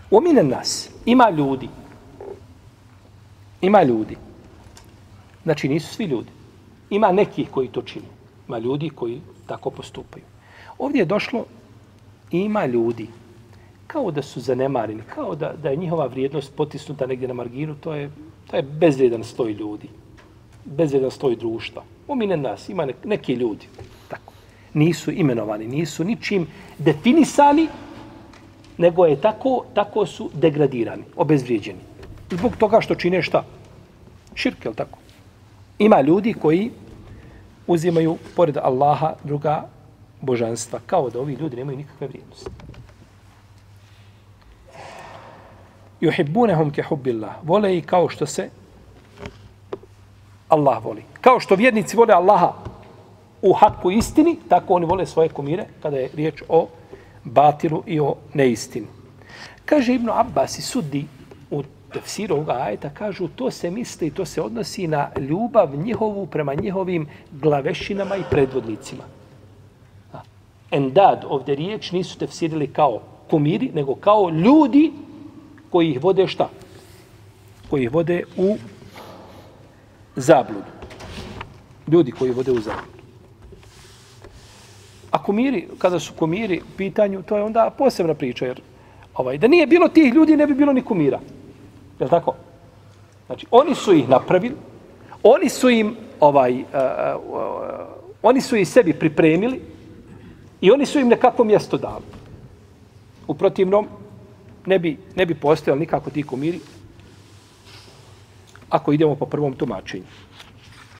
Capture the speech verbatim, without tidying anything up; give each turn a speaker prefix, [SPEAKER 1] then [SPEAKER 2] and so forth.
[SPEAKER 1] Omine nas, ima ljudi. Ima ljudi. Znači nisu svi ljudi. Ima nekih koji to čini. Ima ljudi koji tako postupaju. Ovdje je došlo ima ljudi. Kao da su zanemarili, kao da, da je njihova vrijednost potisnuta negdje na marginu, to je, to je bezvrijedan sloj ljudi. Bezvrijedan sloj društva. Omine nas, ima neki ljudi. Tako. Nisu imenovani, nisu ničim definisani, nego je tako, tako su degradirani, obezvrijeđeni. Zbog toga što čine šta? Širk, je li tako? Ima ljudi koji uzimaju pored Allaha druga božanstva, kao da ovi ljudi nemaju nikakve vrijednosti. Yuhibbunahum ke hubbillah. Vole i kao što se Allah voli. Kao što vjernici vole Allaha u haku istini, tako oni vole svoje kumire kada je riječ o batilu i o neistini. Kaže Ibn Abbas i Suddi u tefsiru ovoga ajeta, kažu to se misli, to se odnosi na ljubav njihovu prema njihovim glavešinama i predvodnicima. Endad, ovdje riječ, nisu tefsirili kao kumiri, nego kao ljudi koji ih vode šta? Koji ih vode u zabludu. Ljudi koji vode u zabludu. A kumiri, kada su kumiri u pitanju, to je onda posebna priča, jer ovaj, da nije bilo tih ljudi, ne bi bilo ni kumira. Je li tako? Znači, oni su ih napravili, oni su im ovaj, uh, uh, oni su ih sebi pripremili i oni su im nekako mjesto dali. U protivnom, ne bi, ne bi postojali nikako ti kumiri ako idemo po prvom tumačenju.